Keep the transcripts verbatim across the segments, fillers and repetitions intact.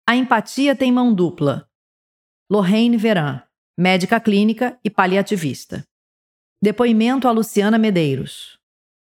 A empatia tem mão dupla. Lorraine Veran, médica clínica e paliativista. Depoimento a Luciana Medeiros.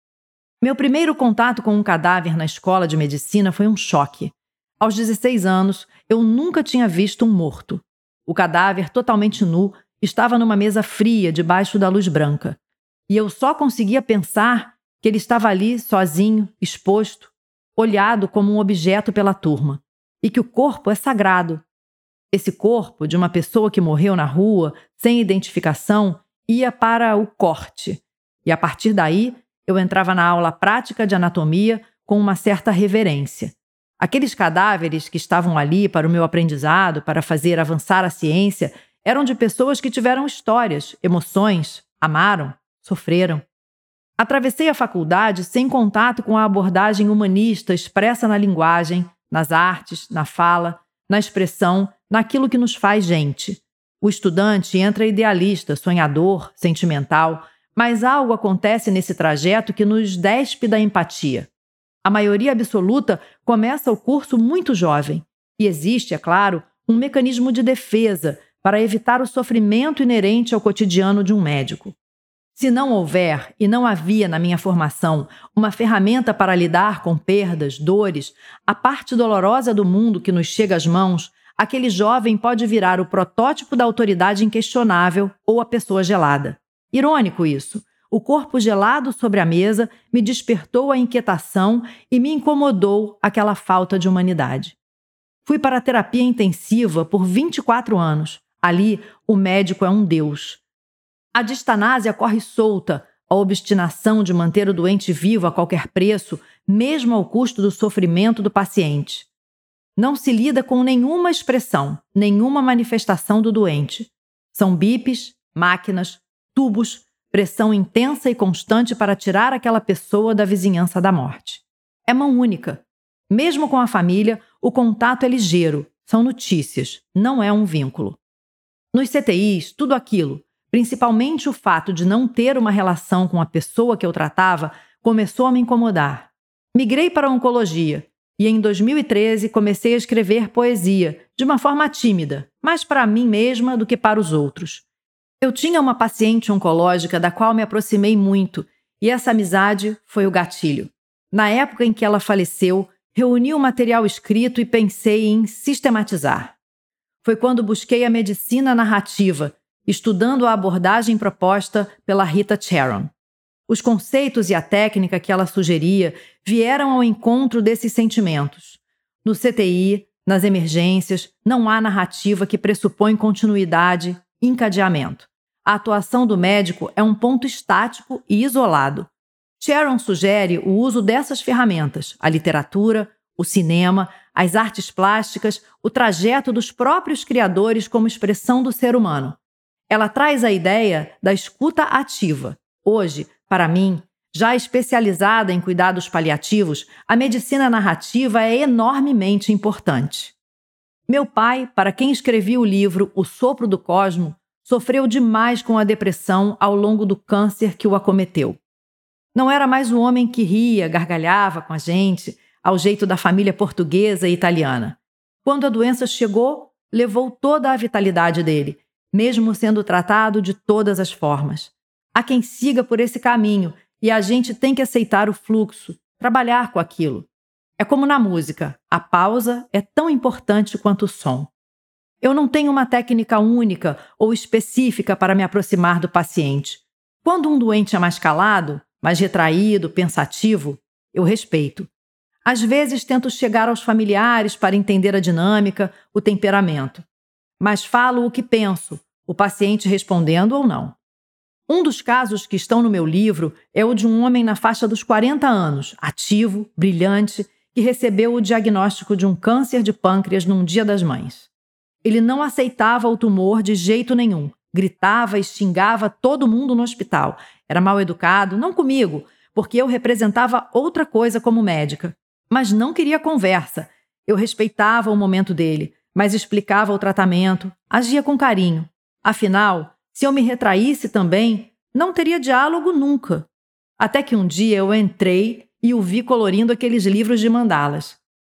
Meu primeiro contato com um cadáver na escola de medicina foi um choque. Aos dezesseis anos, eu nunca tinha visto um morto. O cadáver, totalmente nu, estava numa mesa fria debaixo da luz branca. E eu só conseguia pensar que ele estava ali, sozinho, exposto, olhado como um objeto pela turma. E que o corpo é sagrado. Esse corpo de uma pessoa que morreu na rua, sem identificação, ia para o corte. E a partir daí, eu entrava na aula prática de anatomia com uma certa reverência. Aqueles cadáveres que estavam ali para o meu aprendizado, para fazer avançar a ciência, eram de pessoas que tiveram histórias, emoções, amaram, sofreram. Atravessei a faculdade sem contato com a abordagem humanista expressa na linguagem, nas artes, na fala, na expressão, naquilo que nos faz gente. O estudante entra idealista, sonhador, sentimental, mas algo acontece nesse trajeto que nos despe da empatia. A maioria absoluta começa o curso muito jovem e existe, é claro, um mecanismo de defesa para evitar o sofrimento inerente ao cotidiano de um médico. Se não houver, e não havia na minha formação, uma ferramenta para lidar com perdas, dores, a parte dolorosa do mundo que nos chega às mãos, aquele jovem pode virar o protótipo da autoridade inquestionável ou a pessoa gelada. Irônico isso. O corpo gelado sobre a mesa me despertou a inquietação e me incomodou aquela falta de humanidade. Fui para a terapia intensiva por vinte e quatro anos. Ali, o médico é um deus. A distanásia corre solta, a obstinação de manter o doente vivo a qualquer preço, mesmo ao custo do sofrimento do paciente. Não se lida com nenhuma expressão, nenhuma manifestação do doente. São bips, máquinas, tubos, pressão intensa e constante para tirar aquela pessoa da vizinhança da morte. É mão única. Mesmo com a família, o contato é ligeiro, são notícias, não é um vínculo. Nos C T Is, tudo aquilo, principalmente o fato de não ter uma relação com a pessoa que eu tratava, começou a me incomodar. Migrei para a oncologia e em dois mil e treze comecei a escrever poesia, de uma forma tímida, mais para mim mesma do que para os outros. Eu tinha uma paciente oncológica da qual me aproximei muito e essa amizade foi o gatilho. Na época em que ela faleceu, reuni o material escrito e pensei em sistematizar. Foi quando busquei a medicina narrativa, estudando a abordagem proposta pela Rita Charon. Os conceitos e a técnica que ela sugeria vieram ao encontro desses sentimentos. No C T I, nas emergências, não há narrativa que pressupõe continuidade, encadeamento. A atuação do médico é um ponto estático e isolado. Charon sugere o uso dessas ferramentas, a literatura, o cinema, as artes plásticas, o trajeto dos próprios criadores como expressão do ser humano. Ela traz a ideia da escuta ativa. Hoje, para mim, já especializada em cuidados paliativos, a medicina narrativa é enormemente importante. Meu pai, para quem escrevi o livro O Sopro do Cosmo, sofreu demais com a depressão ao longo do câncer que o acometeu. Não era mais o homem que ria, gargalhava com a gente, ao jeito da família portuguesa e italiana. Quando a doença chegou, levou toda a vitalidade dele, mesmo sendo tratado de todas as formas. Há quem siga por esse caminho e a gente tem que aceitar o fluxo, trabalhar com aquilo. É como na música, a pausa é tão importante quanto o som. Eu não tenho uma técnica única ou específica para me aproximar do paciente. Quando um doente é mais calado, mais retraído, pensativo, eu respeito. Às vezes tento chegar aos familiares para entender a dinâmica, o temperamento. Mas falo o que penso, o paciente respondendo ou não. Um dos casos que estão no meu livro é o de um homem na faixa dos quarenta anos, ativo, brilhante, que recebeu o diagnóstico de um câncer de pâncreas num Dia das Mães. Ele não aceitava o tumor de jeito nenhum. Gritava e xingava todo mundo no hospital. Era mal educado, não comigo, porque eu representava outra coisa como médica. Mas não queria conversa. Eu respeitava o momento dele, mas explicava o tratamento, agia com carinho. Afinal, se eu me retraísse também, não teria diálogo nunca. Até que um dia eu entrei e o vi colorindo aqueles livros de mandalas.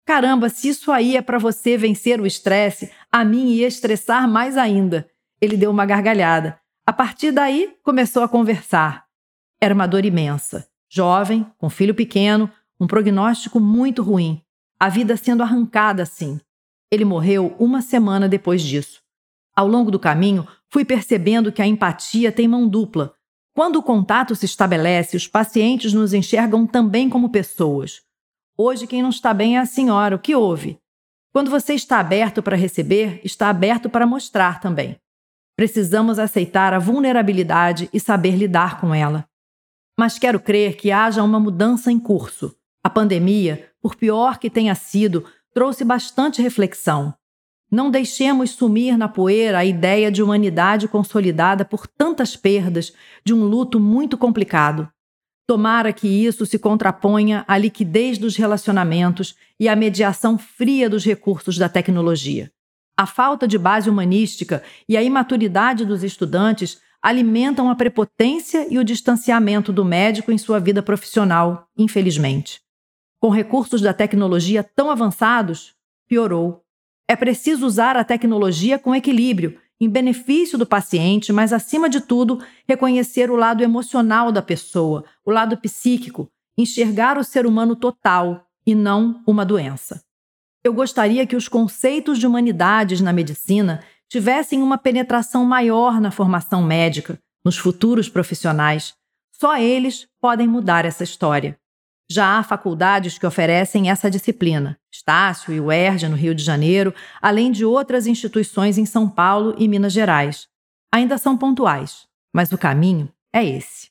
Caramba, se isso aí é para você vencer o estresse, a mim ia estressar mais ainda. Ele deu uma gargalhada. A partir daí, começou a conversar. Era uma dor imensa. Jovem, com filho pequeno, um prognóstico muito ruim. A vida sendo arrancada assim. Ele morreu uma semana depois disso. Ao longo do caminho, fui percebendo que a empatia tem mão dupla. Quando o contato se estabelece, os pacientes nos enxergam também como pessoas. Hoje, quem não está bem é a senhora. O que houve? Quando você está aberto para receber, está aberto para mostrar também. Precisamos aceitar a vulnerabilidade e saber lidar com ela. Mas quero crer que haja uma mudança em curso. A pandemia, por pior que tenha sido, trouxe bastante reflexão. Não deixemos sumir na poeira a ideia de humanidade consolidada por tantas perdas, de um luto muito complicado. Tomara que isso se contraponha à liquidez dos relacionamentos e à mediação fria dos recursos da tecnologia. A falta de base humanística e a imaturidade dos estudantes alimentam a prepotência e o distanciamento do médico em sua vida profissional, infelizmente. Com recursos da tecnologia tão avançados, piorou. É preciso usar a tecnologia com equilíbrio, em benefício do paciente, mas, acima de tudo, reconhecer o lado emocional da pessoa, o lado psíquico, enxergar o ser humano total e não uma doença. Eu gostaria que os conceitos de humanidades na medicina tivessem uma penetração maior na formação médica, nos futuros profissionais. Só eles podem mudar essa história. Já há faculdades que oferecem essa disciplina, Estácio e U E R J no Rio de Janeiro, além de outras instituições em São Paulo e Minas Gerais. Ainda são pontuais, mas o caminho é esse.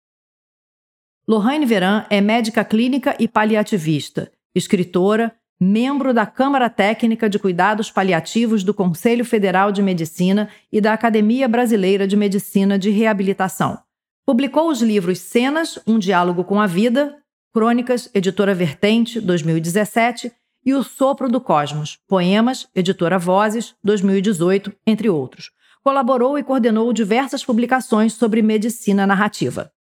Lorraine Veran é médica clínica e paliativista, escritora, membro da Câmara Técnica de Cuidados Paliativos do Conselho Federal de Medicina e da Academia Brasileira de Medicina de Reabilitação. Publicou os livros Cenas, um diálogo com a vida, Crônicas, editora Vertente, dois mil e dezessete, e O Sopro do Cosmos, Poemas, editora Vozes, dois mil e dezoito, entre outros. Colaborou e coordenou diversas publicações sobre medicina narrativa.